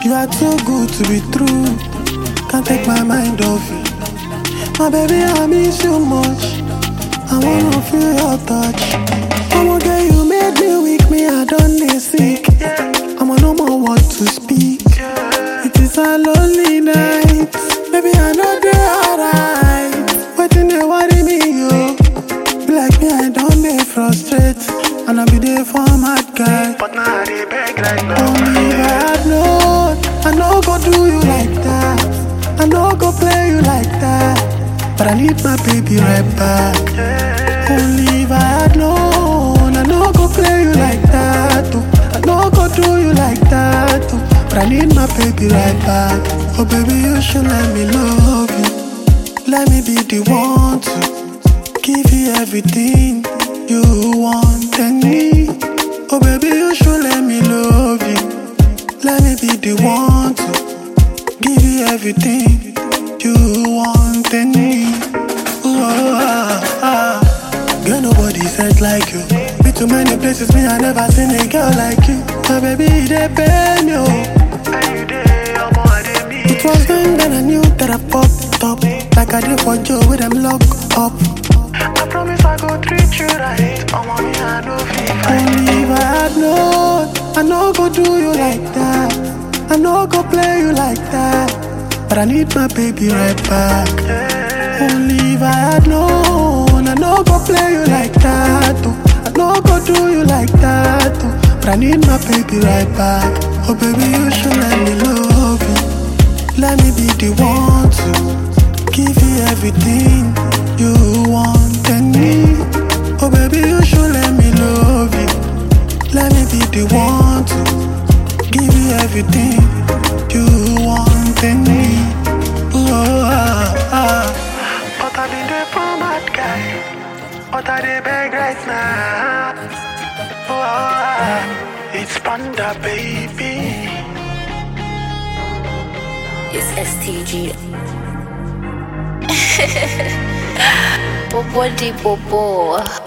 You are too good to be true. Can't take my mind off you. My baby, I miss you much. I wanna feel your touch. I'ma get you made me weak, me I done dey sick. I'ma no more what to speak. It is a lonely night. Baby, I know they alright. Waiting they worry me, yo. Be like me, I don't dey frustrate. And I be there for mad guy. But now I dey beg right now. Only if I had known, I know go do you like that. I know go play you like that. But I need my baby right back. Only if I had known, I know go play you like that too. I know go do you like that too. But I need my baby right back. Oh baby, you should let me love you. Let me be the one to give you everything you want and need. Oh baby, you should let me love you. Let me be the one to give you everything you want and need. Ooh, Girl, nobody said like you. Been to many places, me I never seen a girl like you. My baby, they pay me, oh. It was then I knew that I popped up. Like I did for Joe with them lock up. I promise I go treat you right. Oh mommy, I know feel fine. Only if I had known, I know go do you like that. I know go play you like that. But I need my baby right back. Only if I had known, I know go play you like that too. I know go do you like that too. But I need my baby right back. Oh baby, you should let me love you. Let me be the one to give you everything you want and need. Oh baby, you should let me love you. Let me be the one to give you everything you want and need. But I been there for mad guy. But I dey beg right now. It's Panda, baby. It's STG. Bobo di Bobo.